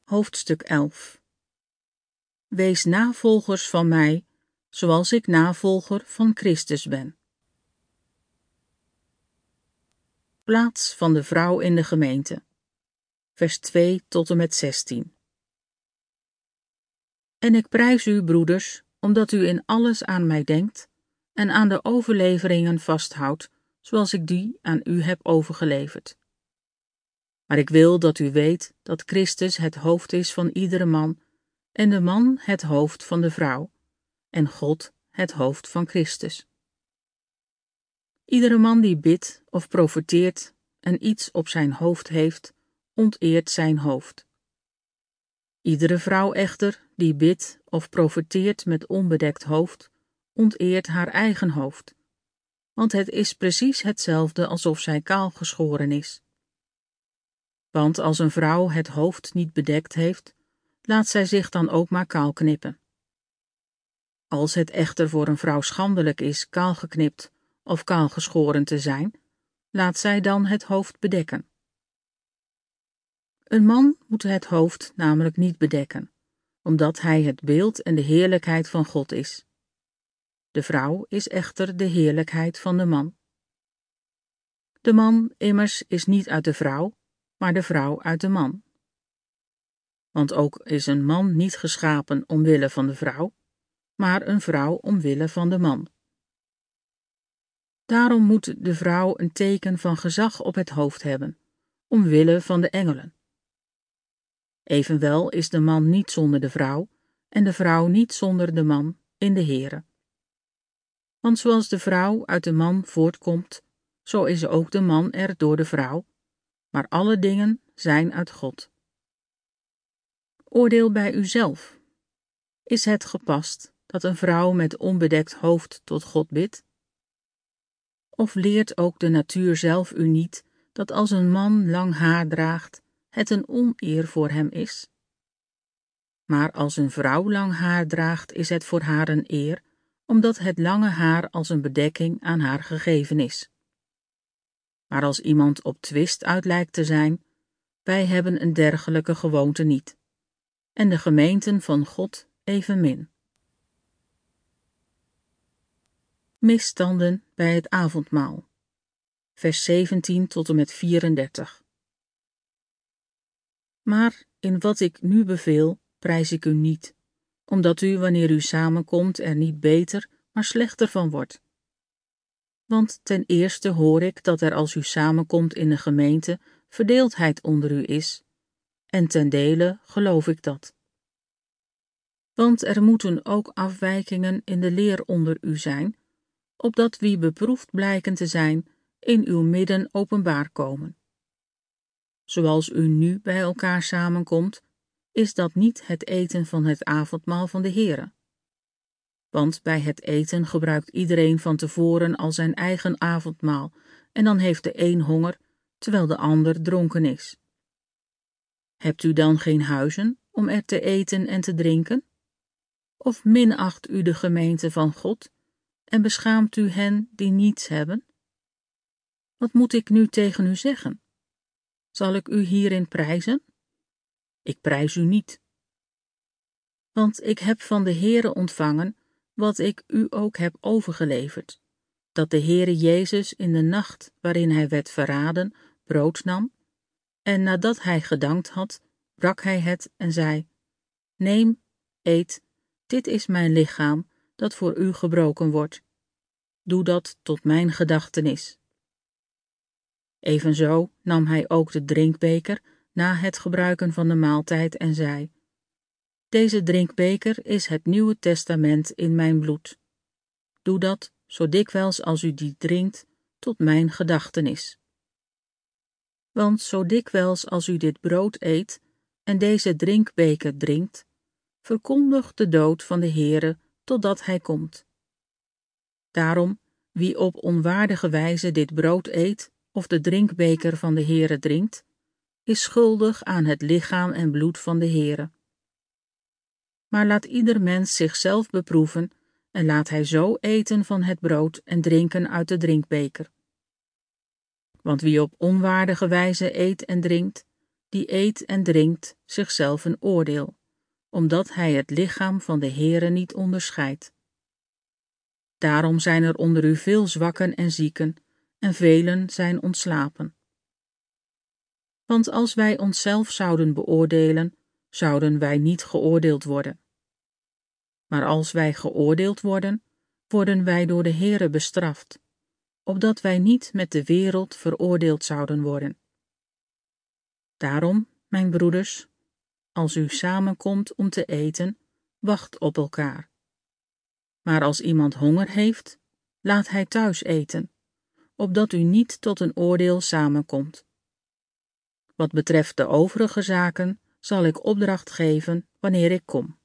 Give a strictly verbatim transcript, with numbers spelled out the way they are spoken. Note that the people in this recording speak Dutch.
Hoofdstuk elf. Wees navolgers van mij, zoals ik navolger van Christus ben. Plaats van de vrouw in de gemeente. Vers twee tot en met zestien. En ik prijs u, broeders, omdat u in alles aan mij denkt en aan de overleveringen vasthoudt, zoals ik die aan u heb overgeleverd. Maar ik wil dat u weet dat Christus het hoofd is van iedere man, en de man het hoofd van de vrouw, en God het hoofd van Christus. Iedere man die bidt of profeteert en iets op zijn hoofd heeft, onteert zijn hoofd. Iedere vrouw echter die bidt of profeteert met onbedekt hoofd, onteert haar eigen hoofd, want het is precies hetzelfde alsof zij kaal geschoren is. Want als een vrouw het hoofd niet bedekt heeft, laat zij zich dan ook maar kaal knippen. Als het echter voor een vrouw schandelijk is kaal geknipt of kaal geschoren te zijn, laat zij dan het hoofd bedekken. Een man moet het hoofd namelijk niet bedekken, omdat hij het beeld en de heerlijkheid van God is. De vrouw is echter de heerlijkheid van de man. De man immers is niet uit de vrouw, maar de vrouw uit de man. Want ook is een man niet geschapen omwille van de vrouw, maar een vrouw omwille van de man. Daarom moet de vrouw een teken van gezag op het hoofd hebben, omwille van de engelen. Evenwel is de man niet zonder de vrouw, en de vrouw niet zonder de man in de Here. Want zoals de vrouw uit de man voortkomt, zo is ook de man er door de vrouw, maar alle dingen zijn uit God. Oordeel bij uzelf. Is het gepast dat een vrouw met onbedekt hoofd tot God bidt? Of leert ook de natuur zelf u niet dat als een man lang haar draagt, het een oneer voor hem is? Maar als een vrouw lang haar draagt, is het voor haar een eer, omdat het lange haar als een bedekking aan haar gegeven is. Maar als iemand op twist uit lijkt te zijn, wij hebben een dergelijke gewoonte niet, en de gemeenten van God evenmin. Misstanden bij het avondmaal. Vers zeventien tot en met vierendertig. Maar in wat ik nu beveel, prijs ik u niet, omdat u, wanneer u samenkomt, er niet beter, maar slechter van wordt. Want ten eerste hoor ik dat er als u samenkomt in de gemeente verdeeldheid onder u is, en ten dele geloof ik dat. Want er moeten ook afwijkingen in de leer onder u zijn, opdat wie beproefd blijken te zijn, in uw midden openbaar komen. Zoals u nu bij elkaar samenkomt, is dat niet het eten van het avondmaal van de Here. Want bij het eten gebruikt iedereen van tevoren al zijn eigen avondmaal, en dan heeft de een honger, terwijl de ander dronken is. Hebt u dan geen huizen om er te eten en te drinken? Of minacht u de gemeente van God en beschaamt u hen die niets hebben? Wat moet ik nu tegen u zeggen? Zal ik u hierin prijzen? Ik prijs u niet. Want ik heb van de Heere ontvangen wat ik u ook heb overgeleverd, dat de Heere Jezus in de nacht waarin hij werd verraden, brood nam, en nadat hij gedankt had, brak hij het en zei: Neem, eet, dit is mijn lichaam, dat voor u gebroken wordt. Doe dat tot mijn gedachtenis. Evenzo nam hij ook de drinkbeker na het gebruiken van de maaltijd en zei: Deze drinkbeker is het Nieuwe Testament in mijn bloed. Doe dat, zo dikwijls als u die drinkt, tot mijn gedachtenis. Want zo dikwijls als u dit brood eet en deze drinkbeker drinkt, verkondigt de dood van de Heere totdat hij komt. Daarom, wie op onwaardige wijze dit brood eet of de drinkbeker van de Heere drinkt, is schuldig aan het lichaam en bloed van de Heere. Maar laat ieder mens zichzelf beproeven en laat hij zo eten van het brood en drinken uit de drinkbeker. Want wie op onwaardige wijze eet en drinkt, die eet en drinkt zichzelf een oordeel, omdat hij het lichaam van de Heere niet onderscheidt. Daarom zijn er onder u veel zwakken en zieken, en velen zijn ontslapen. Want als wij onszelf zouden beoordelen, zouden wij niet geoordeeld worden. Maar als wij geoordeeld worden, worden wij door de Heere bestraft, opdat wij niet met de wereld veroordeeld zouden worden. Daarom, mijn broeders, als u samenkomt om te eten, wacht op elkaar. Maar als iemand honger heeft, laat hij thuis eten, opdat u niet tot een oordeel samenkomt. Wat betreft de overige zaken, zal ik opdracht geven wanneer ik kom.